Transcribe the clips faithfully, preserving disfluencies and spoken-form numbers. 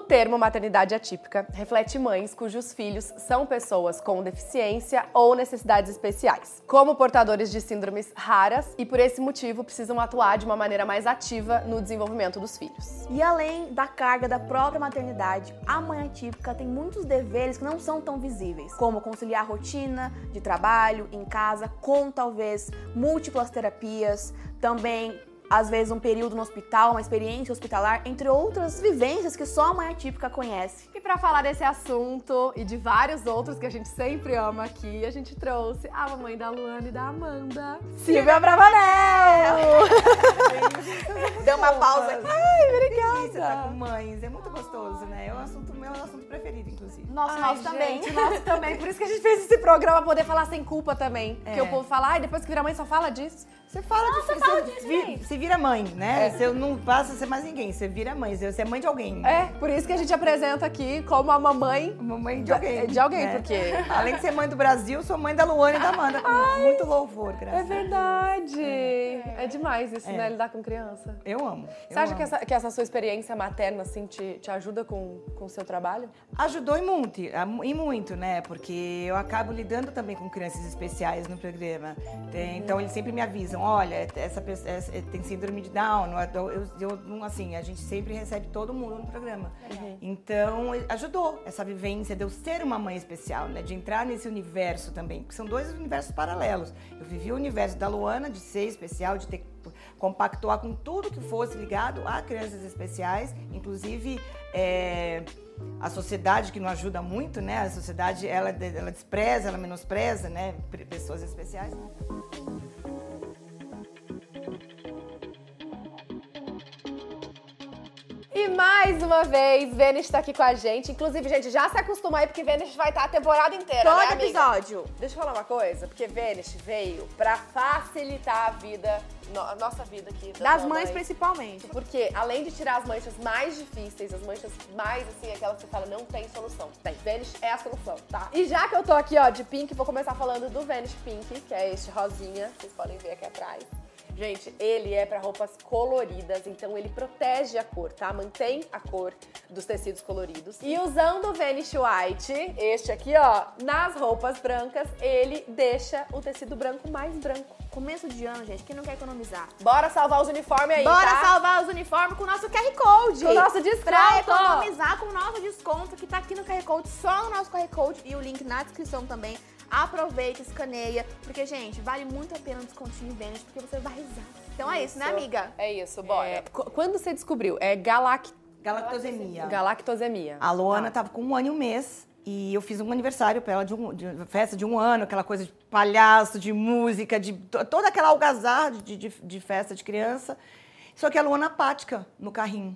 termo maternidade atípica reflete mães cujos filhos são pessoas com deficiência ou necessidades especiais, como portadores de síndromes raras e por esse motivo precisam atuar de uma maneira mais ativa no desenvolvimento dos filhos. E além da carga da própria maternidade, a mãe atípica tem muitos deveres que não são tão visíveis, como conciliar a rotina de trabalho em casa com talvez múltiplas terapias, também às vezes um período no hospital, uma experiência hospitalar, entre outras vivências que só a mãe atípica conhece. E para falar desse assunto e de vários outros que a gente sempre ama aqui, a gente trouxe a mamãe da Luana e da Amanda, Silvia Bravanel! Deu uma pausa. Ai, obrigada! Você tá com mães, é muito gostoso, né? É o assunto, meu assunto preferido, inclusive. Nosso, Ai, nosso também. Gente, nosso também. Por isso que a gente fez esse programa, poder falar sem culpa também. É. Porque o povo fala, ai, depois que vira mãe só fala disso. Você fala Nossa, de fala você, disso, vi- gente. você vira mãe, né? É. Você não passa a ser mais ninguém, você vira mãe, você é mãe de alguém. É, por isso que a gente apresenta aqui como a mamãe Mamãe de alguém. de alguém, né? porque... Além de ser mãe do Brasil, sou mãe da Luana e da Amanda, com muito louvor, graças É a Deus. verdade. É, demais isso, É. né? Lidar com criança. Eu amo. eu Você acha amo. que essa, que essa sua experiência materna, assim, te, te ajuda com, com o seu trabalho? Ajudou e muito, e muito, né? Porque eu acabo lidando também com crianças especiais no programa. Tem- Então, eles sempre me avisam, olha, essa pessoa essa- tem síndrome de Down. Eu, eu, eu, assim, a gente sempre recebe todo mundo no programa. Então, ajudou essa vivência de eu ser uma mãe especial, né? De entrar nesse universo também, porque são dois universos paralelos. Eu vivi o universo da Luana, de ser especial, de ter compactuar com tudo que fosse ligado a crianças especiais, inclusive é, a sociedade que não ajuda muito, né? A sociedade, ela, ela despreza, ela menospreza, né? Pessoas especiais. E mais uma vez, Vênus está aqui com a gente. Inclusive, gente, já se acostuma aí, porque Vênus vai estar a temporada inteira, Todo né, amiga? episódio. Deixa eu falar uma coisa, porque Vênus veio pra facilitar a vida, no- a nossa vida aqui. Das mães, principalmente. Porque, além de tirar as manchas mais difíceis, as manchas mais, assim, aquelas que você fala, não tem solução. Tem. Vênus é a solução, tá? E já que eu tô aqui, ó, de pink, vou começar falando do Vênus Pink, que é este rosinha, vocês podem ver aqui atrás. Gente, ele é pra roupas coloridas, então ele protege a cor, tá? Mantém a cor dos tecidos coloridos. E usando o Vanish White, este aqui, ó, nas roupas brancas, ele deixa o tecido branco mais branco. Começo de ano, gente, quem não quer economizar? Bora salvar os uniformes aí, Bora tá? salvar os uniformes com o nosso Q R Code. Com o nosso desconto. Pra economizar com o nosso desconto, que tá aqui no Q R Code, só no nosso Q R Code e o link na descrição também. Aproveita, escaneia, porque, gente, vale muito a pena o descontinho Vênus, porque você vai risar. Então é isso, né, amiga? É isso, bora. É, qu- quando você descobriu? É galac... Galactosemia. galactosemia. A Luana tava com um ano e um mês e eu fiz um aniversário pra ela de, um, de uma festa de um ano, aquela coisa de palhaço, de música, de to- toda aquela algazarra de, de, de festa de criança. Só que a Luana apática no carrinho.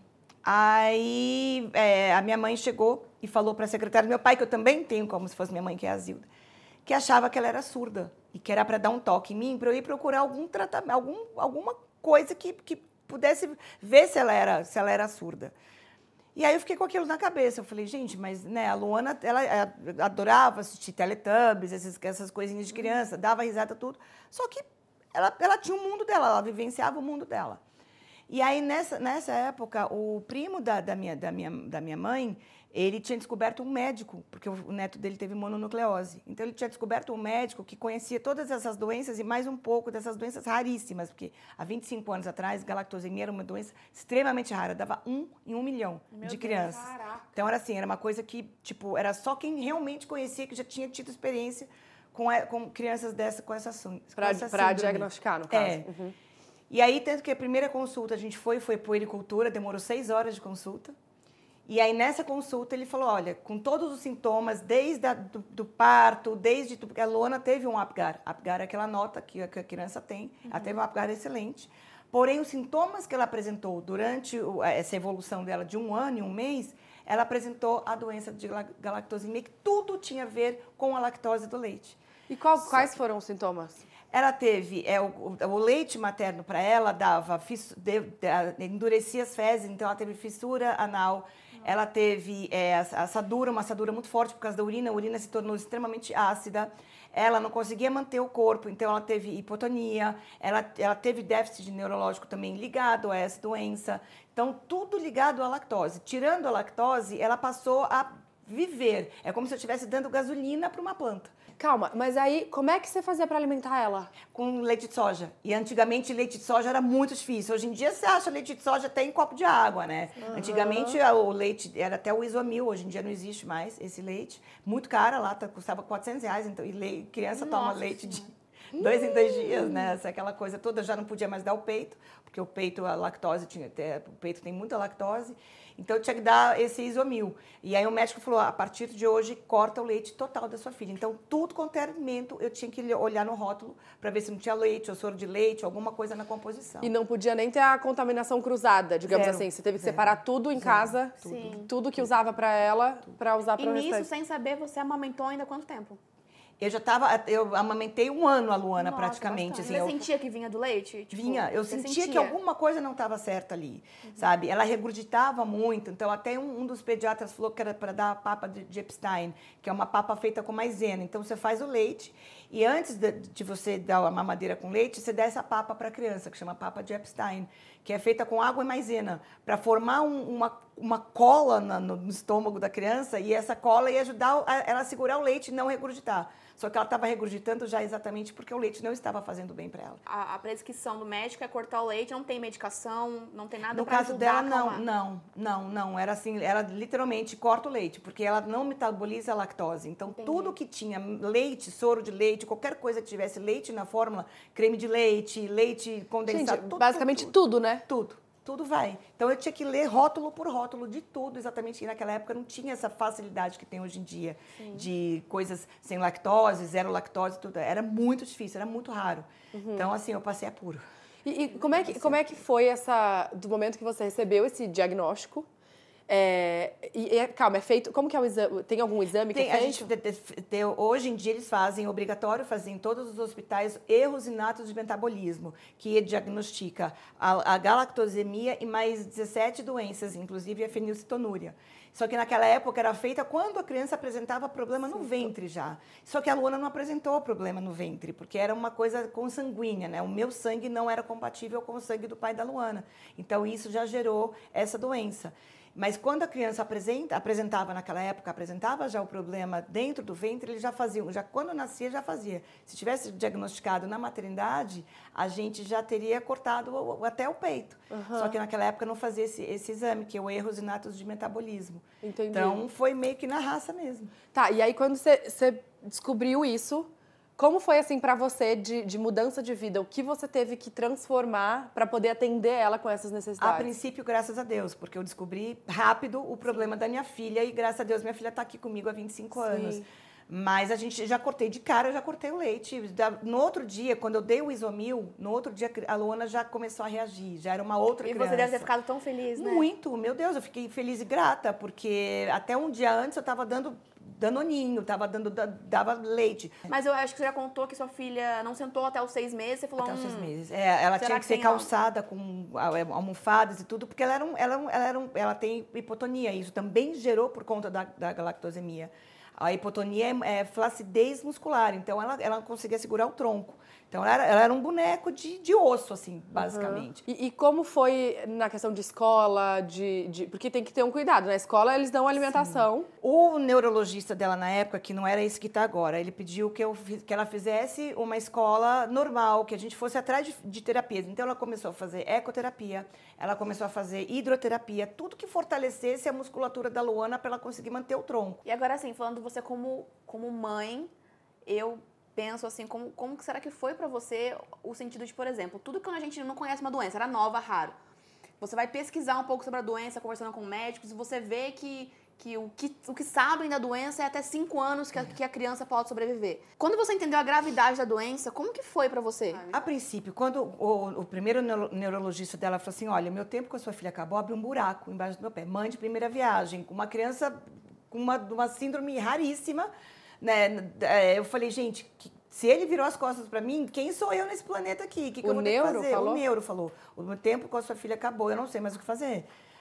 Aí é, a minha mãe chegou e falou pra secretária do meu pai, que eu também tenho como se fosse minha mãe, que é a Zilda, que achava que ela era surda e que era para dar um toque em mim, para eu ir procurar algum tratamento, algum, alguma coisa que, que pudesse ver se ela era, se ela era surda. E aí eu fiquei com aquilo na cabeça. Eu falei, gente, mas né, a Luana, ela, ela adorava assistir Teletubbies, essas, essas coisinhas de criança, dava risada, tudo. Só que ela, ela tinha um mundo dela, ela vivenciava o mundo dela. E aí, nessa, nessa época, o primo da, da, minha, da, minha, da minha mãe, ele tinha descoberto um médico, porque o neto dele teve mononucleose. Então, ele tinha descoberto um médico que conhecia todas essas doenças e mais um pouco dessas doenças raríssimas, porque há vinte e cinco anos atrás, galactosemia era uma doença extremamente rara, dava um em um milhão Meu de Deus, crianças. caraca. Então, era assim, era uma coisa que, tipo, era só quem realmente conhecia, que já tinha tido experiência com, a- com crianças dessa, com essa, sun- com Pra, essa pra síndrome. diagnosticar, no caso. É. Uhum. E aí, tanto que a primeira consulta a gente foi, foi puericultura, demorou seis horas de consulta. E aí, nessa consulta, ele falou, olha, com todos os sintomas, desde a, do, do parto, desde... Porque a Luana teve um Apgar. Apgar é aquela nota que a, que a criança tem. Uhum. Ela teve um Apgar excelente. Porém, os sintomas que ela apresentou durante o, essa evolução dela de um ano e um mês, ela apresentou a doença de galactosemia, que tudo tinha a ver com a lactose do leite. E qual- quais foram os sintomas? Ela teve, é, o, o leite materno para ela dava, fiss, de, de, endurecia as fezes, então ela teve fissura anal, Ela teve é, assadura, uma assadura muito forte por causa da urina. A urina se tornou extremamente ácida. Ela não conseguia manter o corpo, então ela teve hipotonia. Ela, ela teve déficit neurológico também ligado a essa doença. Então, tudo ligado à lactose. Tirando a lactose, ela passou a viver. É como se eu estivesse dando gasolina para uma planta. Calma, mas aí como é que você fazia para alimentar ela? Com leite de soja. E antigamente leite de soja era muito difícil. Hoje em dia você acha leite de soja até em copo de água, né? Uhum. Antigamente o leite era até o Isomil, hoje em dia não existe mais esse leite. Muito caro, lá custava quatrocentos reais, então, e le... criança Nossa, toma leite de dois em dois dias, né? Essa, aquela coisa toda, já não podia mais dar o peito, porque o peito, a lactose, tinha, o peito tem muita lactose. Então, eu tinha que dar esse Isomil. E aí o médico falou, a partir de hoje, corta o leite total da sua filha. Então, tudo quanto era alimento, eu tinha que olhar no rótulo para ver se não tinha leite, ou soro de leite, alguma coisa na composição. E não podia nem ter a contaminação cruzada, digamos Zero. assim. Você teve que Zero. separar tudo em Zero. casa, Sim. tudo que usava para ela, para usar para o restante. E nisso, sem saber, você amamentou ainda quanto tempo? Eu já tava, eu amamentei um ano a Luana, Nossa, praticamente. Assim, você eu... sentia que vinha do leite? Tipo, vinha, eu sentia, sentia que alguma coisa não estava certa ali, uhum. sabe? Ela regurgitava muito, então até um, um dos pediatras falou que era para dar a papa de, de Epstein, que é uma papa feita com maisena. Então você faz o leite e antes de, de você dar a mamadeira com leite, você dá essa papa para a criança, que chama papa de Epstein, que é feita com água e maisena, para formar um, uma, uma cola na, no estômago da criança, e essa cola ia ajudar a, ela a segurar o leite e não regurgitar. Só que ela estava regurgitando já exatamente porque o leite não estava fazendo bem para ela. A, a prescrição do médico é cortar o leite, não tem medicação, não tem nada para ajudar. No caso dela, não, não, não, não. Era assim, ela literalmente corta o leite, porque ela não metaboliza a lactose. Então, Entendi. Tudo que tinha leite, soro de leite, qualquer coisa que tivesse leite na fórmula, creme de leite, leite condensado, Gente, tudo, basicamente tudo, tudo, né? Tudo. Tudo vai. Então, eu tinha que ler rótulo por rótulo de tudo, exatamente. E naquela época não tinha essa facilidade que tem hoje em dia, Sim. de coisas sem lactose, zero lactose, tudo. Era muito difícil, era muito raro. Uhum. Então, assim, eu passei apuro. E, e como, é que, como é que foi essa, do momento que você recebeu esse diagnóstico? É, e, e, calma, é feito... Como que é o exame? Tem algum exame tem, que é feito? A gente, de, de, hoje em dia eles fazem, obrigatório fazer em todos os hospitais, erros inatos de metabolismo, que diagnostica a, a galactosemia e mais dezessete doenças, inclusive a fenilcetonúria. Só que naquela época era feita quando a criança apresentava problema Sim. no ventre já. Só que a Luana não apresentou problema no ventre, porque era uma coisa consanguínea, né? O meu sangue não era compatível com o sangue do pai da Luana. Então isso já gerou essa doença. Mas quando a criança apresenta, apresentava naquela época, apresentava já o problema dentro do ventre, eles já faziam, já quando nascia já fazia. Se tivesse diagnosticado na maternidade, a gente já teria cortado até o peito. Uhum. Só que naquela época não fazia esse, esse exame, que é o erros inatos de metabolismo. Entendi. Então foi meio que na raça mesmo. Tá, e aí quando você, você descobriu isso, como foi assim para você de, de mudança de vida? O que você teve que transformar para poder atender ela com essas necessidades? A princípio, graças a Deus, porque eu descobri rápido o problema Sim. da minha filha e graças a Deus minha filha está aqui comigo há vinte e cinco Sim. anos. Mas a gente já cortei de cara, eu já cortei o leite. No outro dia, quando eu dei o Isomil, no outro dia a Luana já começou a reagir, já era uma outra e criança. E você deve ter ficado tão feliz, né? Muito, meu Deus, eu fiquei feliz e grata, porque até um dia antes eu estava dando danoninho, tava dando, dava leite. Mas eu acho que você já contou que sua filha não sentou até os seis meses, você falou... Até os hum, seis meses. É, ela tinha que, que ser calçada algo? com almofadas e tudo, porque ela, era um, ela, ela, era um, ela tem hipotonia. Isso também gerou por conta da, da galactosemia. A hipotonia é, é flacidez muscular, então ela, ela não conseguia segurar o tronco. Então, ela era, ela era um boneco de, de osso, assim, basicamente. Uhum. E, e como foi na questão de escola, de, de... Porque tem que ter um cuidado. Na escola, eles dão alimentação. Sim. O neurologista dela, na época, que não era esse que está agora, ele pediu que, eu, que ela fizesse uma escola normal, que a gente fosse atrás de, de terapias. Então, ela começou a fazer ecoterapia, ela começou a fazer hidroterapia, tudo que fortalecesse a musculatura da Luana para ela conseguir manter o tronco. E agora, assim, falando você como, como mãe, eu... penso assim, como, como que será que foi pra você o sentido de, por exemplo, tudo que a gente não conhece uma doença, era nova, raro. Você vai pesquisar um pouco sobre a doença, conversando com médicos, e você vê que, que, o, que o que sabem da doença é até cinco anos que a, que a criança pode sobreviver. Quando você entendeu a gravidade da doença, como que foi pra você? A princípio, quando o, o primeiro neuro, neurologista dela falou assim, olha, meu tempo com a sua filha acabou, abre um buraco embaixo do meu pé. Mãe de primeira viagem, com uma criança com uma, uma síndrome raríssima, né? Eu falei, gente, que, se ele virou as costas para mim, quem sou eu nesse planeta aqui? O que, que eu vou ter que fazer? Falou? O neuro falou. O meu tempo com a sua filha acabou, eu não sei mais o que fazer.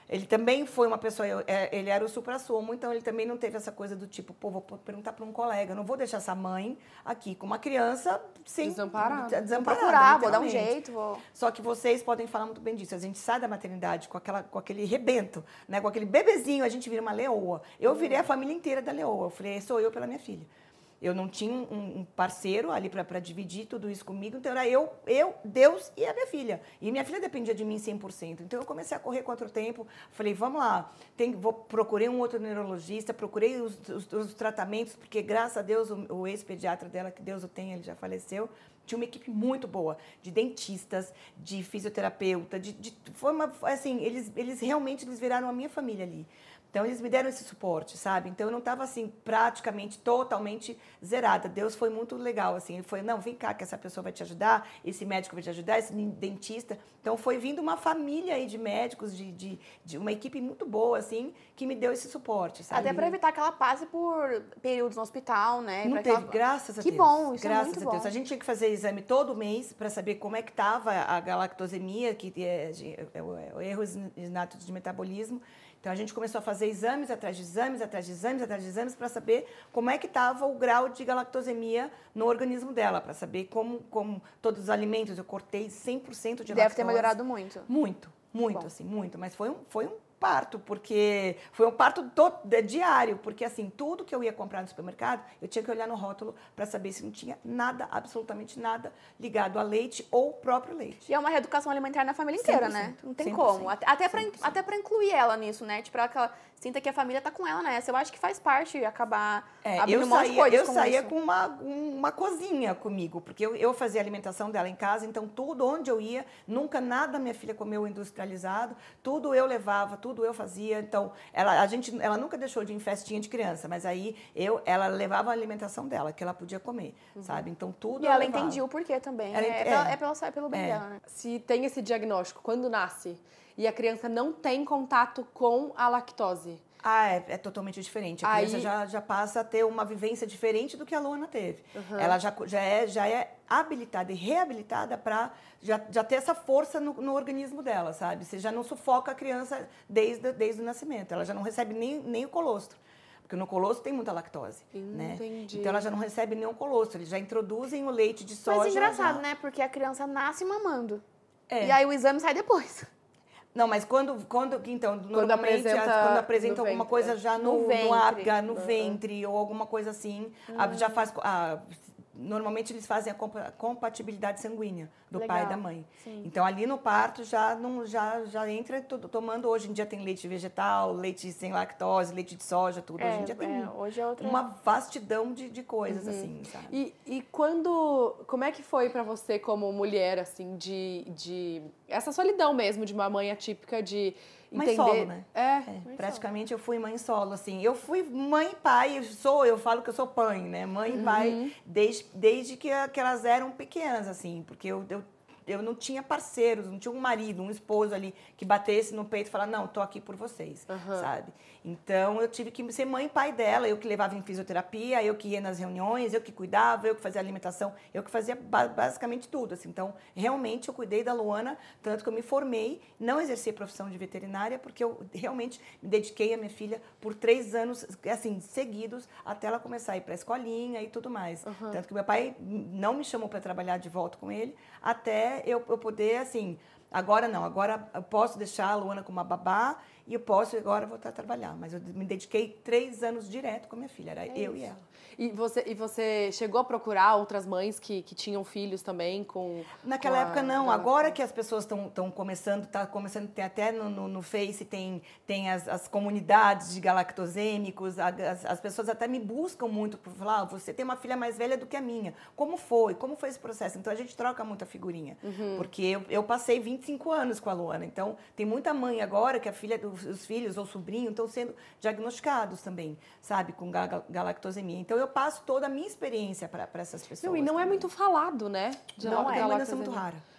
Ele também foi uma pessoa, eu- é, ele era o supra-sumo, então ele também não teve essa coisa do tipo, pô, vou perguntar para um colega, não vou deixar essa mãe aqui com uma criança sem... Desamparada. Vou desamparada, procurar, vou dar um literalmente. jeito, vou... Só que vocês podem falar muito bem disso. A gente sai da maternidade com, aquela, com aquele rebento, né? Com aquele bebezinho, a gente vira uma leoa. Eu virei a família inteira da leoa. Eu falei, sou eu pela minha filha. Eu não tinha um, um parceiro ali para dividir tudo isso comigo. Então, era eu, eu, Deus e a minha filha. E minha filha dependia de mim cem por cento. Então, eu comecei a correr contra o tempo. Falei, vamos lá. Tem, vou, procurei um outro neurologista, procurei os, os, os tratamentos, porque, graças a Deus, o, o ex-pediatra dela, que Deus o tenha, ele já faleceu, tinha uma equipe muito boa, de dentistas, de fisioterapeuta, de, de, foi uma, assim, eles, eles realmente eles viraram a minha família ali. Então, eles me deram esse suporte, sabe? Então, eu não estava, assim, praticamente, totalmente zerada. Deus foi muito legal, assim. Ele foi, não, vem cá que essa pessoa vai te ajudar, esse médico vai te ajudar, esse dentista. Então, foi vindo uma família aí de médicos, de, de, de uma equipe muito boa, assim, que me deu esse suporte, sabe? Até para evitar que ela passe por períodos no hospital, né? Não pra teve, que ela... graças a que Deus. Que bom, isso graças é muito a bom. Deus. A gente tinha que fazer exame todo mês para saber como é que estava a galactosemia, que é, é, é o erro inato de metabolismo. Então, a gente começou a fazer exames atrás de exames, atrás de exames, atrás de exames, para saber como é que estava o grau de galactosemia no organismo dela, para saber como, como todos os alimentos, eu cortei cem por cento de Deve lactose. ter melhorado muito. Muito, muito, Bom. assim, muito. Mas foi um, foi um parto, porque foi um parto do, de, diário, porque assim, tudo que eu ia comprar no supermercado, eu tinha que olhar no rótulo para saber se não tinha nada, absolutamente nada, ligado a leite ou próprio leite. E é uma reeducação alimentar na família inteira, cem por cento, né? Não tem cem por cento, como. Até, até, pra, cem por cento. até pra incluir ela nisso, né? Tipo, pra que ela sinta que a família tá com ela nessa. Eu acho que faz parte acabar É, abrindo eu um monte de saía, coisas eu com saía isso. com uma, uma cozinha comigo, porque eu, eu fazia a alimentação dela em casa, então tudo onde eu ia, nunca nada minha filha comeu industrializado, tudo eu levava, tudo eu fazia. Então, ela, a gente, ela nunca deixou de ir em festinha de criança, mas aí eu, ela levava a alimentação dela, que ela podia comer, sabe? Então, tudo E eu ela levava. entendia o porquê também. Ela é, ent- é, pela- é. é pelo, é pelo bem É. dela, né? Se tem esse diagnóstico quando nasce e a criança não tem contato com a lactose, Ah, é, é totalmente diferente. A Aí- criança já, já passa a ter uma vivência diferente do que a Luana teve. Ela já, já, é, já é habilitada e reabilitada para já, já ter essa força no, no organismo dela, sabe? Você já não sufoca a criança desde, desde o nascimento. Ela já não recebe nem, nem o colostro. Porque no colostro tem muita lactose, né? Entendi. Então ela já não recebe nenhum colostro. Eles já introduzem o leite de soja. Mas engraçado, já- né? Porque a criança nasce mamando. É. E aí o exame sai depois. Não, mas quando, quando então, normalmente, apresenta as- quando no apresenta alguma ventre, coisa é. já No no, no, ventre. ápice, no ventre, ou alguma coisa assim, a- já faz... co- a- normalmente eles fazem a compa- compatibilidade sanguínea do Legal. pai e da mãe. Sim. Então, ali no parto, já, não, já, já entra tudo, tomando... Hoje em dia tem leite vegetal, leite sem lactose, leite de soja, tudo. Hoje em dia tem é, hoje é outra... uma vastidão de, de coisas, assim, sabe? E, e quando. Como é que foi pra você, como mulher, assim, de. de essa solidão mesmo de uma mãe atípica, de Mãe entender. solo, né? É. É, praticamente eu fui mãe solo, assim. Eu fui mãe e pai, eu sou, eu falo que eu sou pai, né? Mãe e pai, desde, desde que, a- que elas eram pequenas, assim, porque eu, eu, eu não tinha parceiros, não tinha um marido, um esposo ali que batesse no peito e falasse, não, tô aqui por vocês, sabe? Então, eu tive que ser mãe e pai dela, eu que levava em fisioterapia, eu que ia nas reuniões, eu que cuidava, eu que fazia alimentação, eu que fazia ba- basicamente tudo, assim. Então, realmente, eu cuidei da Luana, tanto que eu me formei, não exerci a profissão de veterinária, porque eu realmente me dediquei à minha filha por três anos, assim, seguidos, até ela começar a ir para a escolinha e tudo mais. Tanto que meu pai não me chamou para trabalhar de volta com ele, até eu, eu poder, assim... Agora não, agora eu posso deixar a Luana com uma babá e eu posso agora voltar a trabalhar. Mas eu me dediquei três anos direto com a minha filha, era eu e ela. E você, e você chegou a procurar outras mães que, que tinham filhos também com. Naquela com a época não, galactose? agora que as pessoas estão começando, tá começando, tem até no, no, no Face, tem, tem as, as comunidades de galactosêmicos, a- as, as pessoas até me buscam muito por falar, ah, você tem uma filha mais velha do que a minha, como foi? Como foi esse processo? Então a gente troca muita figurinha, porque eu, eu passei vinte e cinco anos com a Luana, então tem muita mãe agora que a filha, os, os filhos ou sobrinho estão sendo diagnosticados também, sabe, com ga- galactosemia. Então eu passo toda a minha experiência para essas pessoas. Não, e não é também. muito falado, né? De Não é, é uma galactosemia. doença muito rara.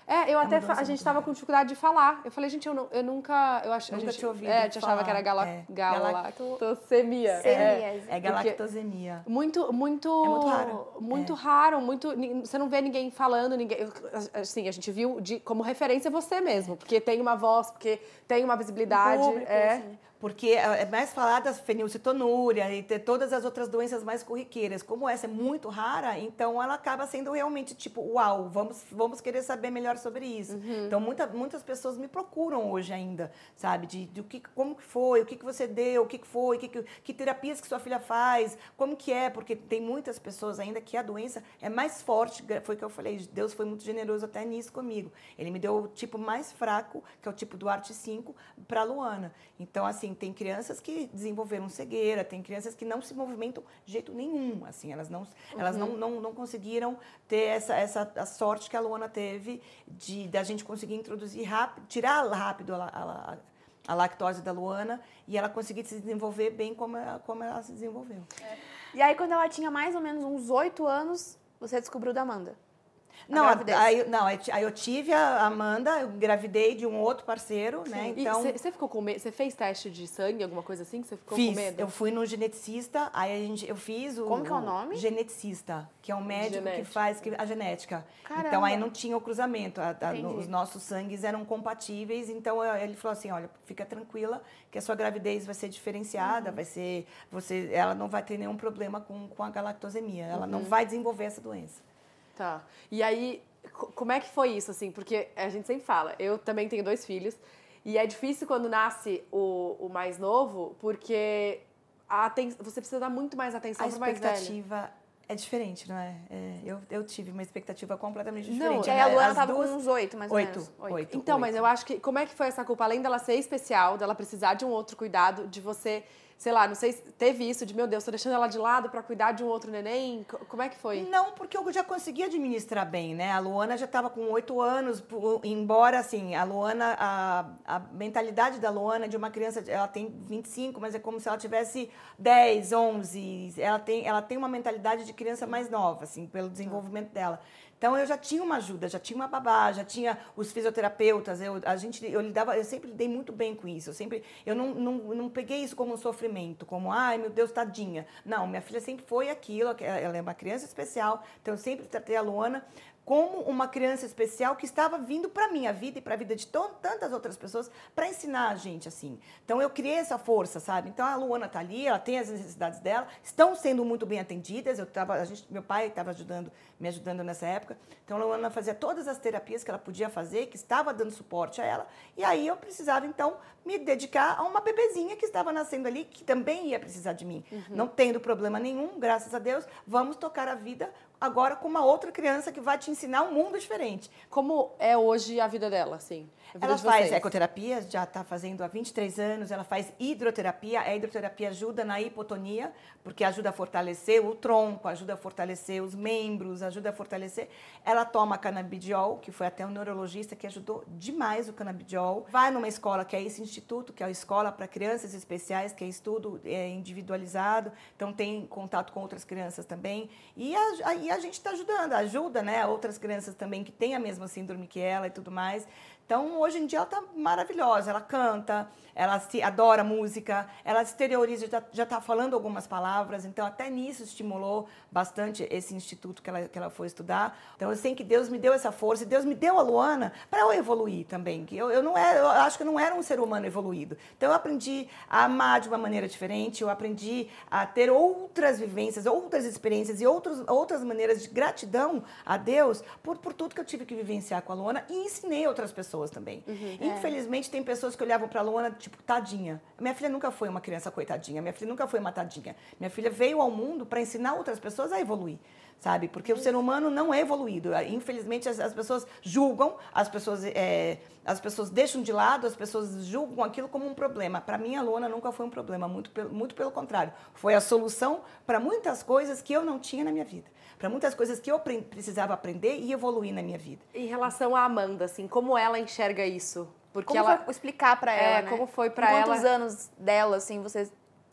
É, eu É até, uma fa- doença a gente muito tava rara. com dificuldade de falar. Eu falei, gente, eu, não, eu nunca, eu acho, a Nunca gente, tinha ouvido é, a gente achava falar. que era gala, É. galactosemia. É. Celiase. É galactosemia. Muito, muito, É muito raro. muito É. raro, muito. ni- Você não vê ninguém falando, ninguém. Assim, a gente viu de, como referência você mesmo, porque tem uma voz, porque tem uma visibilidade. Público, é. assim. Porque é mais falada a fenilcetonúria e ter todas as outras doenças mais corriqueiras. Como essa é muito rara, então ela acaba sendo realmente tipo, uau, vamos, vamos querer saber melhor sobre isso. Uhum. Então muita, muitas pessoas me procuram hoje ainda, sabe? De, de o que, como que foi, o que, que você deu, o que, que foi, que, que, que terapias que sua filha faz, como que é, porque tem muitas pessoas ainda que a doença é mais forte, foi o que eu falei, Deus foi muito generoso até nisso comigo. Ele me deu o tipo mais fraco, que é o tipo do Arte cinco, para a Luana. Então, assim, tem crianças que desenvolveram cegueira, tem crianças que não se movimentam de jeito nenhum, assim, elas não, elas não, não, não conseguiram ter essa, essa a sorte que a Luana teve de da gente conseguir introduzir rápido, tirar rápido a, a, a lactose da Luana e ela conseguir se desenvolver bem como ela, como ela se desenvolveu. É. E aí, quando ela tinha mais ou menos uns oito anos, você descobriu da Amanda? A Não, gravidez. aí, não, aí eu tive a Amanda, eu engravidei de um outro parceiro, né? E Então você ficou com medo? Você fez teste de sangue, alguma coisa assim? Que você ficou fiz. com medo? Eu fui no geneticista, aí a gente, eu fiz o. Como que é o nome? Geneticista, que é um médico Genética. que faz que- a genética. Caramba. Então aí não tinha o cruzamento, a- a- Entendi. os nossos sangues eram compatíveis. Então eu- ele falou assim, olha, fica tranquila, que a sua gravidez vai ser diferenciada, Uhum. vai ser, você, ela não vai ter nenhum problema com, com a galactosemia, ela Uhum. não vai desenvolver essa doença. Tá. E aí, co- como é que foi isso, assim? Porque a gente sempre fala, eu também tenho dois filhos, e é difícil quando nasce o, o mais novo, porque a aten- você precisa dar muito mais atenção A pro mais velho. expectativa é diferente, não é? É, eu, eu tive uma expectativa completamente Não, diferente. é, E aí, a Luana As tava duas- com uns oito, mais ou Oito, menos. oito. Então, mas eu acho que, como é que foi essa culpa? Além dela ser especial, dela precisar de um outro cuidado, de você, sei lá, não sei se teve isso, de meu Deus, tô deixando ela de lado pra cuidar de um outro neném? Co- Como é que foi? Não, porque eu já conseguia administrar bem, né? A Luana já estava com oito anos, pu- embora, assim, a Luana, a, a mentalidade da Luana de uma criança, ela tem vinte e cinco, mas é como se ela tivesse dez, onze. Ela tem, ela tem uma mentalidade de criança mais nova, assim, pelo desenvolvimento dela. Então, eu já tinha uma ajuda, já tinha uma babá, já tinha os fisioterapeutas, eu, a gente, eu lidava, eu sempre lidei muito bem com isso, eu sempre, eu não, não, não peguei isso como um sofrimento, como, ai, meu Deus, tadinha. Não, minha filha sempre foi aquilo, ela é uma criança especial, então eu sempre tratei a Luana como uma criança especial que estava vindo para a minha vida e para a vida de to- tantas outras pessoas para ensinar a gente, assim. Então, eu criei essa força, sabe? Então, a Luana está ali, ela tem as necessidades dela, estão sendo muito bem atendidas. Eu tava, a gente, meu pai estava ajudando, me ajudando nessa época. Então, a Luana fazia todas as terapias que ela podia fazer, que estava dando suporte a ela. E aí, eu precisava, então, me dedicar a uma bebezinha que estava nascendo ali, que também ia precisar de mim. Uhum. Não tendo problema nenhum, graças a Deus, vamos tocar a vida agora com uma outra criança que vai te ensinar um mundo diferente. Como é hoje a vida dela, assim? A vida Ela de faz vocês? ecoterapia, já está fazendo há vinte e três anos, ela faz hidroterapia. A hidroterapia ajuda na hipotonia, porque ajuda a fortalecer o tronco, ajuda a fortalecer os membros, ajuda a fortalecer. Ela toma canabidiol, que foi até um neurologista que ajudou demais o canabidiol. Vai numa escola que é esse instituto, que é a escola para crianças especiais, que é estudo é, individualizado, então tem contato com outras crianças também. E a, a, e a gente está ajudando, ajuda, né, outras crianças também que têm a mesma síndrome que ela e tudo mais. Então, hoje em dia, ela está maravilhosa. Ela canta, ela se, adora música, ela exterioriza, já está falando algumas palavras. Então, até nisso estimulou bastante esse instituto que ela, que ela foi estudar. Então, eu sei que Deus me deu essa força e Deus me deu a Luana para eu evoluir também. Que eu, eu, não era, eu acho que eu não era um ser humano evoluído. Então, eu aprendi a amar de uma maneira diferente, eu aprendi a ter outras vivências, outras experiências e outros, outras maneiras de gratidão a Deus por, por tudo que eu tive que vivenciar com a Luana e ensinei outras pessoas também. Uhum, Infelizmente, é. tem pessoas que olhavam para a Luana, tipo, tadinha. Minha filha nunca foi uma criança coitadinha, minha filha nunca foi uma tadinha. Minha filha veio ao mundo para ensinar outras pessoas a evoluir, sabe? Porque uhum. o ser humano não é evoluído. Infelizmente, as, as pessoas julgam, as pessoas, é, as pessoas deixam de lado, as pessoas julgam aquilo como um problema. Para mim, a Luana nunca foi um problema, muito pelo, muito pelo contrário. Foi a solução para muitas coisas que eu não tinha na minha vida. Para muitas coisas que eu precisava aprender e evoluir na minha vida. Em relação à Amanda, assim, como ela enxerga isso? Porque como ela foi explicar para ela, é, né? como foi para ela? Quantos anos dela, assim, você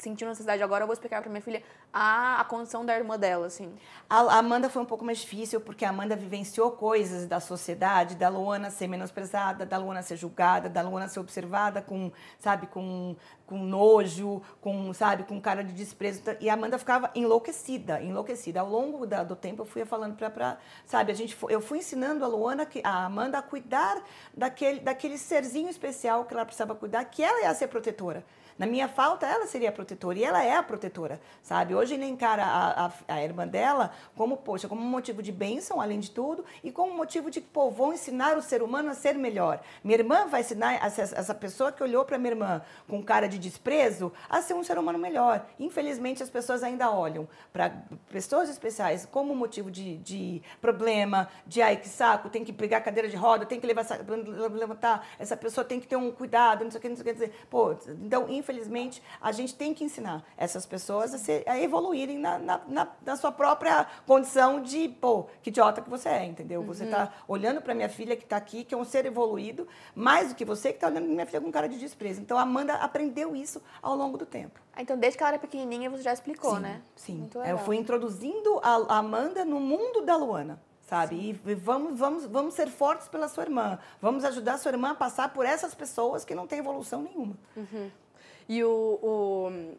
sentindo necessidade agora, eu vou explicar pra minha filha a, a condição da irmã dela, assim. A Amanda foi um pouco mais difícil, porque a Amanda vivenciou coisas da sociedade, da Luana ser menosprezada, da Luana ser julgada, da Luana ser observada com, sabe, com, com nojo, com, sabe, com cara de desprezo. E a Amanda ficava enlouquecida, enlouquecida. Ao longo da, do tempo, eu fui falando pra, pra sabe, a gente, eu fui ensinando a Luana, a Amanda, a cuidar daquele, daquele serzinho especial que ela precisava cuidar, que ela ia ser protetora. Na minha falta, ela seria a protetora, e ela é a protetora, sabe? Hoje ele encara a, a, a irmã dela como, poxa, como um motivo de bênção, além de tudo, e como um motivo de, pô, vou ensinar o ser humano a ser melhor. Minha irmã vai ensinar essa, essa pessoa que olhou para minha irmã com cara de desprezo a ser um ser humano melhor. Infelizmente, as pessoas ainda olham para pessoas especiais como motivo de, de problema, de, ai, que saco, tem que pegar cadeira de roda, tem que levar, levantar, essa pessoa tem que ter um cuidado, não sei o que, não sei o que dizer. Pô, então, infelizmente, Infelizmente, a gente tem que ensinar essas pessoas a, ser, a evoluírem na, na, na, na sua própria condição de, pô, que idiota que você é, entendeu? Uhum. Você está olhando para minha filha que está aqui, que é um ser evoluído, mais do que você que está olhando para minha filha com cara de desprezo. Então, a Amanda aprendeu isso ao longo do tempo. Ah, então, desde que ela era pequenininha, você já explicou, sim, né? Sim, eu fui introduzindo a Amanda no mundo da Luana. Sabe? E vamos, vamos, vamos ser fortes pela sua irmã. Vamos ajudar a sua irmã a passar por essas pessoas que não têm evolução nenhuma. Uhum. E o, o,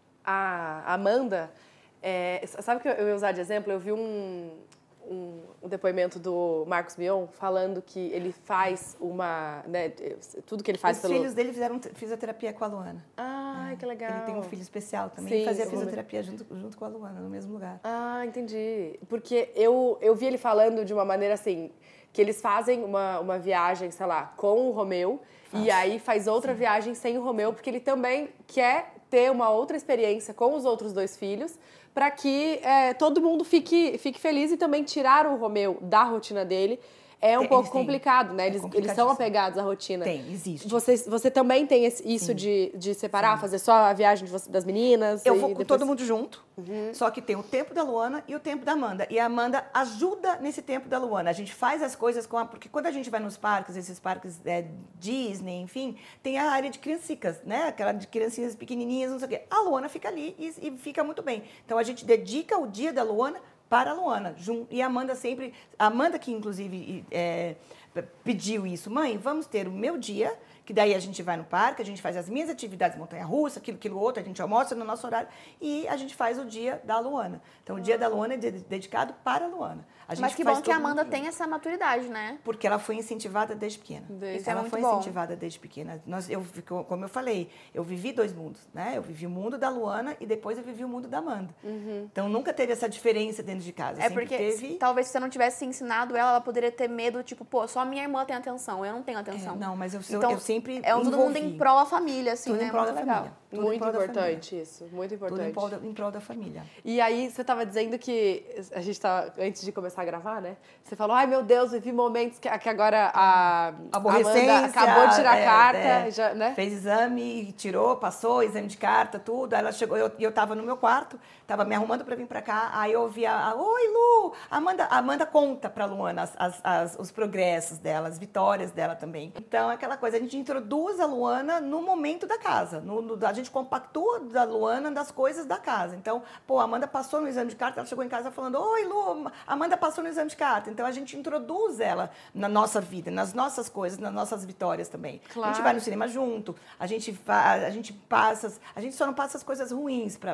a Amanda, é, sabe o que eu ia usar de exemplo? Eu vi um, um, um depoimento do Marcos Mion falando que ele faz uma... Né, tudo que ele faz Os pelo... Os filhos dele fizeram fisioterapia com a Luana. Ah, é. Que legal. Ele tem um filho especial também. Sim, ele fazia fisioterapia junto, junto com a Luana, no mesmo lugar. Ah, entendi. Porque eu, eu vi ele falando de uma maneira assim... Que eles fazem uma, uma viagem, sei lá, com o Romeu... Faz. E aí faz outra Sim. viagem sem o Romeu, porque ele também quer ter uma outra experiência com os outros dois filhos, para que é, todo mundo fique, fique feliz, e também tirar o Romeu da rotina dele. É um tem, pouco complicado, né? Eles, é eles são apegados à rotina. Tem, existe. Você, você também tem esse, isso de, de separar, Sim. fazer só a viagem de você, das meninas? Eu vou com depois... todo mundo junto, uhum. Só que tem o tempo da Luana e o tempo da Amanda. E a Amanda ajuda nesse tempo da Luana. A gente faz as coisas com a... Porque quando a gente vai nos parques, esses parques é, Disney, enfim, tem a área de criancicas, né? Aquela de criancinhas pequenininhas, não sei o quê. A Luana fica ali e, e fica muito bem. Então, a gente dedica o dia da Luana para a Luana. E a Amanda sempre... A Amanda que, inclusive, é, pediu isso. Mãe, vamos ter o meu dia, que daí a gente vai no parque, a gente faz as minhas atividades, montanha-russa, aquilo, aquilo outro, a gente almoça no nosso horário, e a gente faz o dia da Luana. Então, o dia da Luana é dedicado para a a Luana. A gente Mas que bom que a Amanda tem essa maturidade, né? Porque ela foi incentivada desde pequena. Desde ela é muito foi bom. incentivada desde pequena. Nós, eu, como eu falei, eu vivi dois mundos, né? Eu vivi o mundo da Luana e depois eu vivi o mundo da Amanda. Uhum. Então, nunca teve essa diferença dentro de casa. É Sempre porque teve... talvez se você não tivesse ensinado ela, ela poderia ter medo, tipo, pô, só minha irmã tem atenção, eu não tenho atenção. É, não, mas eu, então, eu sempre é um todo mundo em prol da família, assim, tudo né? em prol muito da legal. família. Tudo muito em prol importante isso, muito importante. Tudo em prol, da, em prol da família. E aí, você estava dizendo que a gente tá, antes de começar a gravar, né? Você falou, ai meu Deus, vivi momentos que, que agora a Amanda acabou de tirar a é, carta, é, já, né? Fez exame, tirou, passou, exame de carta, tudo. Aí ela chegou, e eu, eu tava no meu quarto, tava me arrumando para vir para cá, aí eu ouvi a, a oi Lu, Amanda, Amanda conta para Luana as, as, as, os progressos dela, as vitórias dela também. Então, aquela coisa, a gente introduz a Luana no momento da casa, no, no, a gente compactua da Luana das coisas da casa. Então, pô, a Amanda passou no exame de carta, ela chegou em casa falando, oi Lu, Amanda passou no exame de carta. Então, a gente introduz ela na nossa vida, nas nossas coisas, nas nossas vitórias também. Claro. A gente vai no cinema junto, a gente, a gente passa, a gente só não passa as coisas ruins para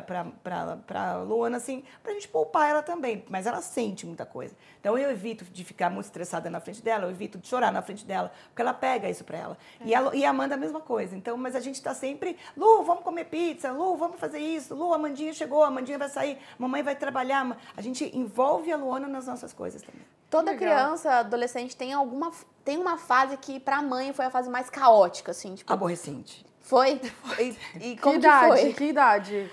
para Luana, assim, pra gente poupar ela também, mas ela sente muita coisa. Então, eu evito de ficar muito estressada na frente dela, eu evito de chorar na frente dela, porque ela pega isso pra ela. É. E, ela, e a Amanda a mesma coisa. Então, mas a gente tá sempre, Lu, vamos comer pizza, Lu, vamos fazer isso, Lu, a Amandinha chegou, a Amandinha vai sair, mamãe vai trabalhar. A gente envolve a Luana nas nossas coisas também. Toda criança, adolescente, tem alguma tem uma fase que pra mãe foi a fase mais caótica, assim, tipo... Aborrecente. Foi? E, e como que idade? Que foi? Que idade?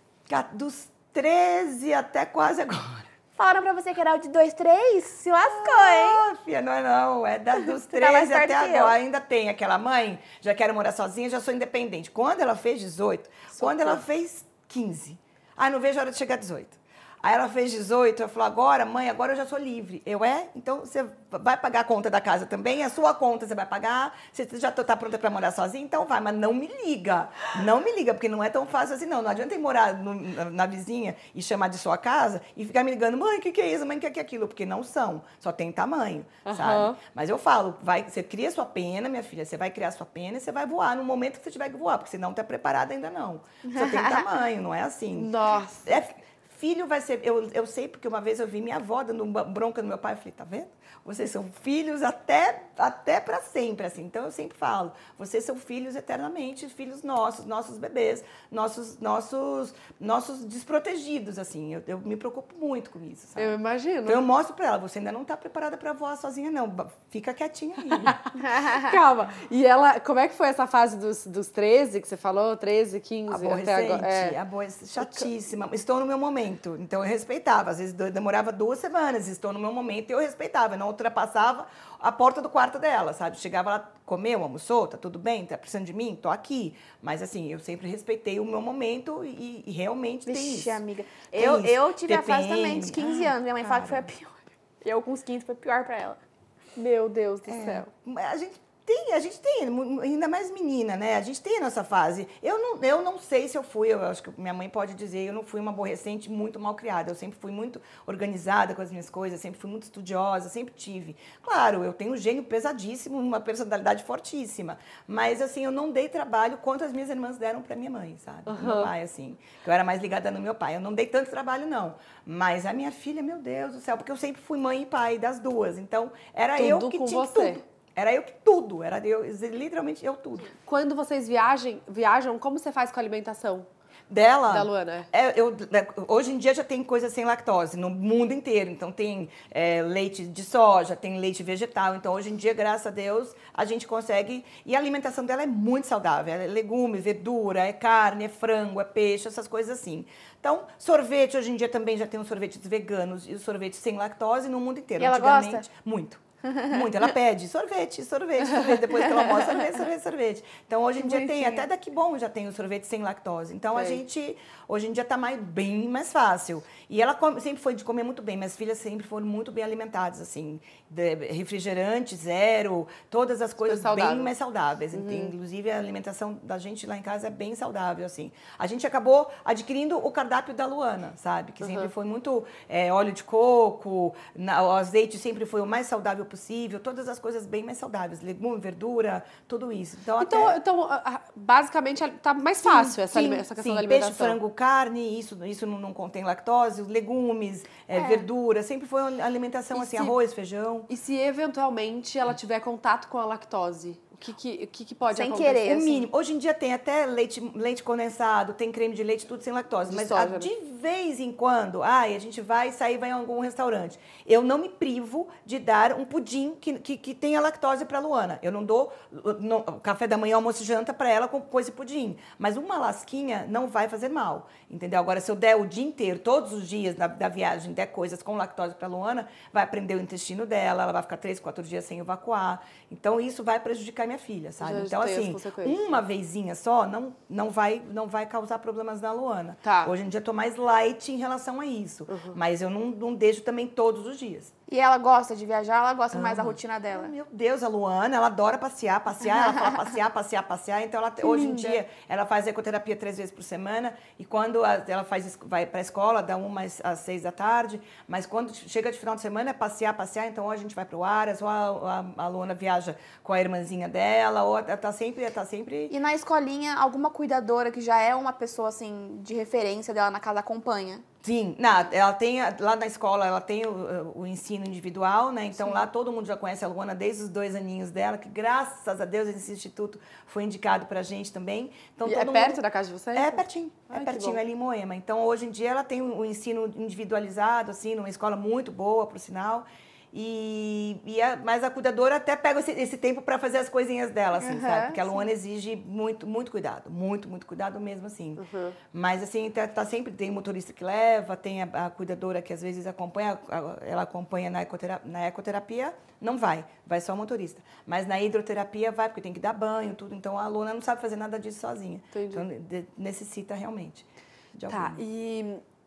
Dos treze até quase agora. Falaram pra você que era o de dois, três? Se lascou, ah, hein? Filha, não é não. É da, dos Você tá mais treze até perto que agora. eu. Ainda tem aquela mãe, já quero morar sozinha, já sou independente. Quando ela fez dezoito, Socorro. quando ela fez quinze, ah, não vejo a hora de chegar a dezoito. Aí ela fez dezoito, eu falei, agora, mãe, agora eu já sou livre. Eu, é? Então você vai pagar a conta da casa também? A sua conta você vai pagar? Você já tá pronta para morar sozinha? Então vai, mas não me liga. Não me liga, porque não é tão fácil assim, não. Não adianta ir morar no, na, na vizinha e chamar de sua casa e ficar me ligando, mãe, o que, que é isso? Mãe, o que, que é aquilo? Porque não são. Só tem tamanho, uhum. sabe? Mas eu falo, vai, você cria sua pena, minha filha, você vai criar sua pena e você vai voar no momento que você tiver que voar, porque você não tá preparada ainda não. Só tem tamanho, não é assim. Nossa. É, filho vai ser... Eu, eu sei porque uma vez eu vi minha avó dando bronca no meu pai. Eu falei, tá vendo? Vocês são filhos até, até para sempre, assim. Então, eu sempre falo, vocês são filhos eternamente, filhos nossos, nossos bebês, nossos, nossos, nossos desprotegidos, assim. Eu, eu me preocupo muito com isso, sabe? Eu imagino. Então, eu mostro para ela, você ainda não está preparada para voar sozinha, não. Fica quietinha aí. Calma. E ela, como é que foi essa fase dos, dos treze, que você falou? treze, quinze, até agora? É. Aborrecente, chatíssima. Estou no meu momento. Então, eu respeitava. Às vezes, demorava duas semanas. Estou no meu momento e eu respeitava. Eu não ultrapassava a porta do quarto dela, sabe? Chegava lá, comeu, almoçou, tá tudo bem? Tá precisando de mim? Tô aqui. Mas, assim, eu sempre respeitei o meu momento e, e realmente Vixe, tem isso. amiga. Tem Eu, isso. eu tive T P M. a fase também, de quinze anos. Minha mãe fala que foi a Cara. pior. Eu, com os quinze, foi pior pra ela. Meu Deus do É. céu. A gente tem, a gente tem, ainda mais menina, né? A gente tem a nossa fase. Eu não, eu não sei se eu fui, eu acho que minha mãe pode dizer, eu não fui uma aborrecente muito mal criada. Eu sempre fui muito organizada com as minhas coisas, sempre fui muito estudiosa, sempre tive. Claro, eu tenho um gênio pesadíssimo, uma personalidade fortíssima. Mas, assim, eu não dei trabalho quanto as minhas irmãs deram pra minha mãe, sabe? Uhum. Meu pai, assim. Eu era mais ligada no meu pai. Eu não dei tanto trabalho, não. Mas a minha filha, meu Deus do céu, porque eu sempre fui mãe e pai das duas. Então, era Tudo eu que com tinha você. tudo. Era eu que tudo, era eu, literalmente eu tudo. Quando vocês viajam, viajam, como você faz com a alimentação? Dela? Da Luana, é. Eu, hoje em dia já tem coisa sem lactose no mundo inteiro. Então tem é, leite de soja, tem leite vegetal. Então hoje em dia, graças a Deus, a gente consegue... E a alimentação dela é muito saudável. É legume, verdura, é carne, é frango, é peixe, essas coisas assim. Então, sorvete, hoje em dia também já tem os sorvetes veganos e os sorvetes sem lactose no mundo inteiro. E ela Antigamente, gosta? Muito. Muito, ela pede sorvete, sorvete, sorvete, depois que ela mostra, sorvete, sorvete, sorvete. Então, hoje em dia tem, até daqui bom já tem o sorvete sem lactose. Então, a gente, hoje em dia tá mais, bem mais fácil. E ela come, sempre foi de comer muito bem, minhas filhas sempre foram muito bem alimentadas, assim, de, refrigerante, zero, todas as coisas bem mais saudáveis. Uhum. Inclusive, a alimentação da gente lá em casa é bem saudável, assim. A gente acabou adquirindo o cardápio da Luana, sabe? Que sempre uhum. foi muito é, óleo de coco, na, o azeite sempre foi o mais saudável possível, todas as coisas bem mais saudáveis, legume, verdura, tudo isso. Então, então, até... então basicamente, tá mais fácil sim, essa, sim, essa questão sim, da alimentação. Peixe, frango, carne, isso, isso não, não contém lactose, os legumes, é, é. verdura, sempre foi uma alimentação e assim, se, arroz, feijão. E se eventualmente ela tiver contato com a lactose? O que, que, que, que pode sem acontecer? Sem querer, o assim. mínimo. Hoje em dia tem até leite, leite condensado, tem creme de leite, tudo sem lactose. De mas soja, a, né? de vez em quando, ai, a gente vai sair, vai em algum restaurante. Eu não me privo de dar um pudim que, que, que tenha lactose para Luana. Eu não dou no, café da manhã, almoço e janta para ela com, com esse pudim. Mas uma lasquinha não vai fazer mal, entendeu? Agora, se eu der o dia inteiro, todos os dias da, da viagem, der coisas com lactose para Luana, vai prender o intestino dela, ela vai ficar três, quatro dias sem evacuar. Então, isso vai prejudicar minha filha, sabe? Já Então, assim, uma vezinha só não, não, vai, não vai causar problemas na Luana. Tá. Hoje em dia eu tô mais light em relação a isso. Uhum. Mas eu não, não deixo também todos os dias. E ela gosta de viajar, ela gosta ah, mais da rotina dela? Meu Deus, a Luana, ela adora passear, passear, ela fala passear, passear, passear. Então, ela, hoje em dia, ela faz ecoterapia três vezes por semana. E quando a, ela faz, vai para a escola, dá uma às, às seis da tarde. Mas quando chega de final de semana, é passear, passear. Então, hoje a gente vai para o Aras, ou a, a, a Luana viaja com a irmãzinha dela, ou ela tá sempre, tá sempre... E na escolinha, alguma cuidadora que já é uma pessoa, assim, de referência dela na casa acompanha? Sim, não, ela tem, lá na escola ela tem o, o ensino individual, né? Então Sim. lá todo mundo já conhece a Luana desde os dois aninhos dela, que graças a Deus esse instituto foi indicado pra gente também. Então, e todo é perto mundo... da casa de vocês? É pertinho, Ai, é pertinho, é ali em Moema. Então hoje em dia ela tem o ensino individualizado, assim, numa escola muito boa, por sinal. E, e a, mas a cuidadora até pega esse, esse tempo para fazer as coisinhas dela, assim, uhum, sabe? Porque a Luana sim. exige muito, muito cuidado, muito, muito cuidado mesmo, assim. Uhum. Mas, assim, tá, tá sempre, tem motorista que leva, tem a, a cuidadora que às vezes acompanha, ela acompanha na ecoterapia, na ecoterapia, não vai, vai só o motorista. Mas na hidroterapia vai, porque tem que dar banho, tudo. Então, a Luana não sabe fazer nada disso sozinha. Entendi. Então, de, necessita realmente de Tá, alguma. e...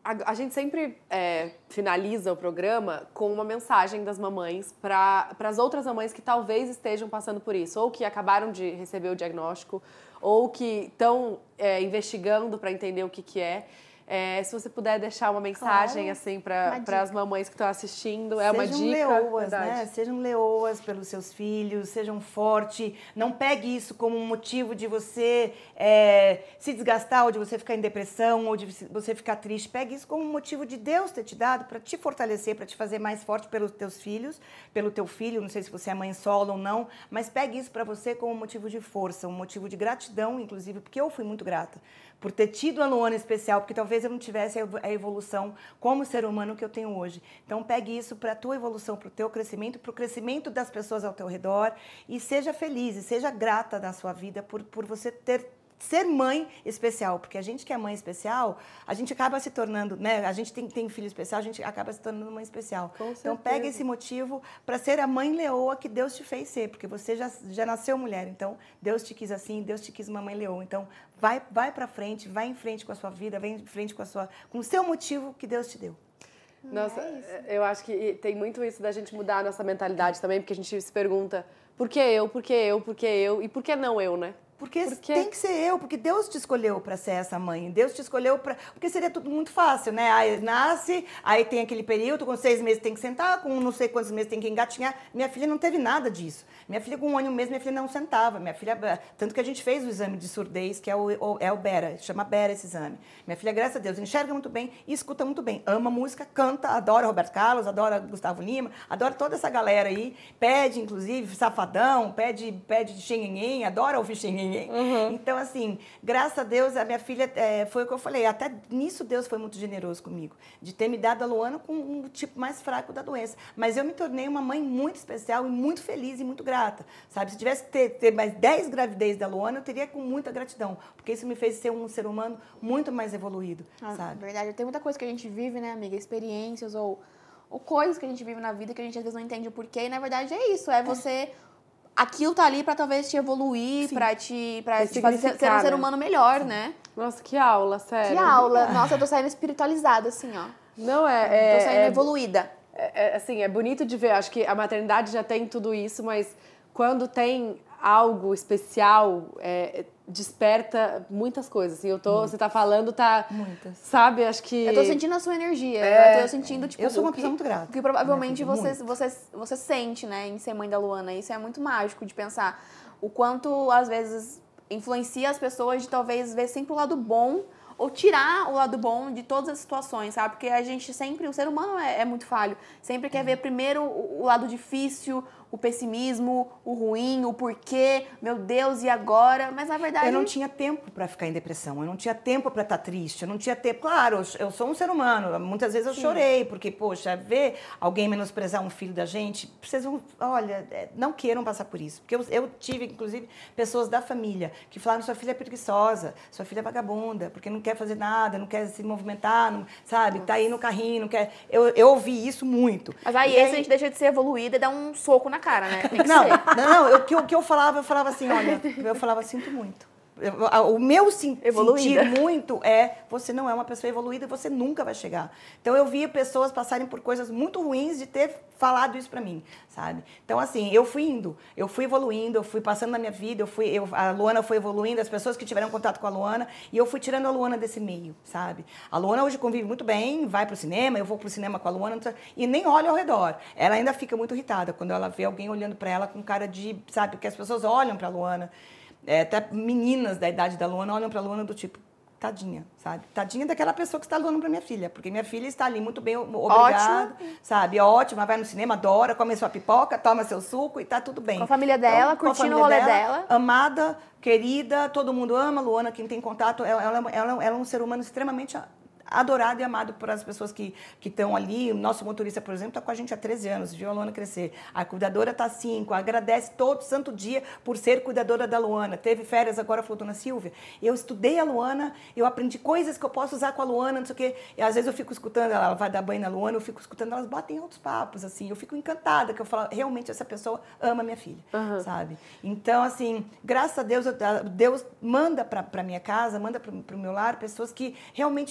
a, a gente sempre é, finaliza o programa com uma mensagem das mamães para as outras mamães que talvez estejam passando por isso, ou que acabaram de receber o diagnóstico, ou que estão é, investigando para entender o que, que é. É, se você puder deixar uma mensagem claro. assim para as mamães que estão assistindo, é uma dica. Sejam leoas, né? Sejam leoas pelos seus filhos, sejam fortes. Não pegue isso como um motivo de você é, se desgastar, ou de você ficar em depressão, ou de você ficar triste. Pegue isso como um motivo de Deus ter te dado para te fortalecer, para te fazer mais forte pelos teus filhos, pelo teu filho. Não sei se você é mãe solo ou não, mas pegue isso para você como um motivo de força, um motivo de gratidão, inclusive, porque eu fui muito grata por ter tido a Luana especial, porque talvez eu não tivesse a evolução como ser humano que eu tenho hoje. Então, pegue isso para a tua evolução, para o teu crescimento, para o crescimento das pessoas ao teu redor, e seja feliz, e seja grata na sua vida por, por você ter ser mãe especial, porque a gente que é mãe especial, a gente acaba se tornando, né? A gente tem, tem filho especial, a gente acaba se tornando mãe especial. Com então, pega esse motivo para ser a mãe leoa que Deus te fez ser, porque você já, já nasceu mulher, então Deus te quis assim, Deus te quis uma mãe leoa. Então, vai, vai para frente, vai em frente com a sua vida, vai em frente com, a sua, com o seu motivo que Deus te deu. Nossa, é eu acho que tem muito isso da gente mudar a nossa mentalidade também, porque a gente se pergunta, por que eu, por que eu, por que eu, e por que não eu, né? Porque, porque tem que ser eu, porque Deus te escolheu para ser essa mãe. Deus te escolheu para... Porque seria tudo muito fácil, né? Aí nasce, aí tem aquele período, com seis meses tem que sentar, com não sei quantos meses tem que engatinhar. Minha filha não teve nada disso. Minha filha, com um ano e um mês, minha filha não sentava. Minha filha... Tanto que a gente fez o exame de surdez, que é o, o, é o Bera, chama Bera esse exame. Minha filha, graças a Deus, enxerga muito bem e escuta muito bem. Ama música, canta, adora Roberto Carlos, adora Gustavo Lima, adora toda essa galera aí. Pede, inclusive, Safadão, pede, pede Xenhenhen, adora ouvir Xenhenhen. Uhum. Então, assim, graças a Deus, a minha filha, é, foi o que eu falei, até nisso Deus foi muito generoso comigo, de ter me dado a Luana com um tipo mais fraco da doença. Mas eu me tornei uma mãe muito especial e muito feliz e muito grata, sabe? Se tivesse que ter, ter mais dez gravidez da Luana, eu teria com muita gratidão, porque isso me fez ser um ser humano muito mais evoluído, ah, sabe? Verdade, tem muita coisa que a gente vive, né, amiga? Experiências ou, ou coisas que a gente vive na vida que a gente às vezes não entende o porquê, e na verdade é isso, é você... É. Aquilo tá ali pra talvez te evoluir, pra te, pra te fazer ser um ser humano melhor, Sim. né? Nossa, que aula, sério. Que aula. Nossa, eu tô saindo espiritualizada, assim, ó. Não, é... é tô saindo é, evoluída. É, é, assim, é bonito de ver. Acho que a maternidade já tem tudo isso, mas quando tem algo especial, é, desperta muitas coisas. Assim, eu tô, você tá falando, tá... Muitas. Sabe, acho que... Eu tô sentindo a sua energia. É, eu tô sentindo, tipo... Eu sou uma pessoa muito grata. Que provavelmente você, você, você sente, né, em ser mãe da Luana. Isso é muito mágico de pensar o quanto, às vezes, influencia as pessoas de talvez ver sempre o lado bom ou tirar o lado bom de todas as situações, sabe? Porque a gente sempre, o ser humano é, é muito falho. Sempre quer ver primeiro o, o lado difícil, o pessimismo, o ruim, o porquê, meu Deus, e agora? Mas, na verdade... Eu não tinha tempo para ficar em depressão, eu não tinha tempo para estar triste, eu não tinha tempo... Claro, eu sou um ser humano, muitas vezes eu Sim. chorei, porque, poxa, ver alguém menosprezar um filho da gente, vocês vão... Olha, não queiram passar por isso. Porque eu, eu tive, inclusive, pessoas da família que falaram, sua filha é preguiçosa, sua filha é vagabunda, porque não quer fazer nada, não quer se movimentar, não, sabe? Nossa. Tá aí no carrinho, não quer... Eu, eu ouvi isso muito. Mas aí, esse aí... a gente deixa de ser evoluída e dá um soco na cara, né? Tem que não, ser. não, o que eu, que eu falava, eu falava assim, olha, eu falava, sinto muito. Eu, o meu sim, sentir muito é, você não é uma pessoa evoluída e você nunca vai chegar. Então, eu via pessoas passarem por coisas muito ruins de ter falado isso pra mim, sabe? Então, assim, eu fui indo, eu fui evoluindo, eu fui passando na minha vida, eu fui, eu, a Luana foi evoluindo, as pessoas que tiveram contato com a Luana, e eu fui tirando a Luana desse meio, sabe? A Luana hoje convive muito bem, vai pro cinema, eu vou pro cinema com a Luana, e nem olha ao redor. Ela ainda fica muito irritada quando ela vê alguém olhando pra ela com cara de, sabe? Porque as pessoas olham pra Luana. É, até meninas da idade da Luana olham para a Luana do tipo, tadinha, sabe? Tadinha daquela pessoa que está doando para minha filha, porque minha filha está ali muito bem, obrigada, ótima. Sabe? Ótima, vai no cinema, adora, come sua pipoca, toma seu suco e tá tudo bem. Com a família dela, então, curtindo o rolê dela, dela. Amada, querida, todo mundo ama a Luana, quem tem contato, ela, ela, ela, ela é um ser humano extremamente adorado e amado por as pessoas que estão ali. O nosso motorista, por exemplo, está com a gente há treze anos, viu a Luana crescer. A cuidadora está há cinco, agradece todo santo dia por ser cuidadora da Luana. Teve férias agora, falou, dona Silvia, eu estudei a Luana, eu aprendi coisas que eu posso usar com a Luana, não sei o quê. E às vezes eu fico escutando, ela vai dar banho na Luana, eu fico escutando, elas batem outros papos, assim. Eu fico encantada, que eu falo, realmente essa pessoa ama minha filha, uhum. sabe? Então, assim, graças a Deus, Deus manda para minha casa, manda para o meu lar, pessoas que realmente vão vir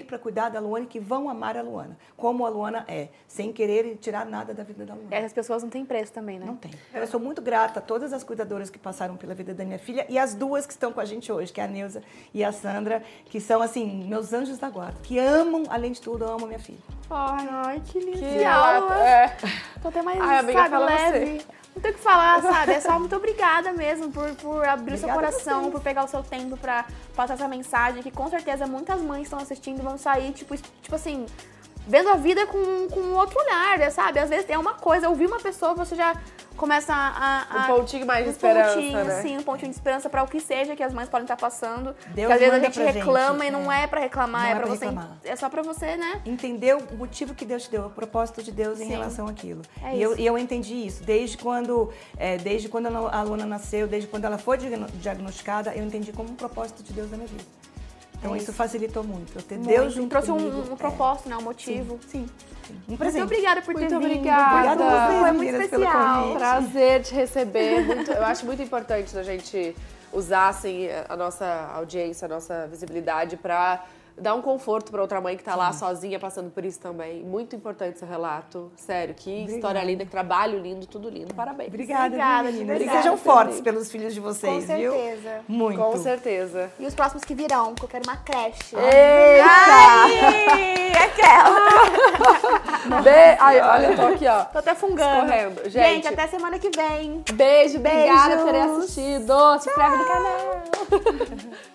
vir para cuidar da Luana e que vão amar a Luana, como a Luana é, sem querer tirar nada da vida da Luana. Essas pessoas não têm preço também, né? Não tem. Eu sou muito grata a todas as cuidadoras que passaram pela vida da minha filha e as duas que estão com a gente hoje, que é a Neuza e a Sandra, que são, assim, meus anjos da guarda, que amam, além de tudo, amam minha filha. Ai, ai, que lindo. Que Que aula. É. Tô até mais, Ai, amiga, sabe, fala leve. você. Não tem o que falar, sabe? É só muito obrigada mesmo por, por abrir o seu Obrigada a coração, vocês. por pegar o seu tempo pra passar essa mensagem, que com certeza muitas mães estão assistindo e vão sair, tipo, tipo assim, vendo a vida com, com outro olhar, né, sabe? Às vezes é uma coisa, ouvir uma pessoa, você já começa a... a Um pontinho mais de um esperança, pontinho, né? Sim, um pontinho de esperança pra o que seja que as mães podem estar passando. Deus que às vezes a manda gente pra reclama gente, e não é. é pra reclamar, Não é, é pra pra você... reclamar. É só pra você, né? Entender o motivo que Deus te deu, o propósito de Deus em Sim. relação àquilo. É e, eu, isso. e eu entendi isso. Desde quando, é, desde quando a Luana nasceu, desde quando ela foi diagno- diagnosticada, eu entendi como um propósito de Deus na minha vida. Então É isso. isso. facilitou muito. Eu ter Muito. Deus junto Trouxe um, comigo, um é. propósito, né? Um motivo. Sim, sim. Um Muito presente. obrigada por ter Muito vindo. obrigada. Obrigada a vocês, Foi muito meninas, pelo especial. convite. Prazer te receber. Muito- eu acho muito importante a gente usar assim, a nossa audiência, a nossa visibilidade para dar um conforto para outra mãe que tá lá sozinha passando por isso também. Muito importante seu relato. Sério, que Obrigada. história linda, que trabalho lindo, tudo lindo. Parabéns. Obrigada, Obrigada, de meninas. E verdade. sejam fortes pelos filhos de vocês, Com viu? certeza. Muito. Com certeza. E os próximos que virão, que eu quero uma creche. Ai, aquela. Be- Ai, olha, eu tô aqui, ó. Tô até fungando. Escorrendo. Gente, Gente, até semana que vem. beijo, obrigada por terem Beijos. assistido. Se inscreve no canal.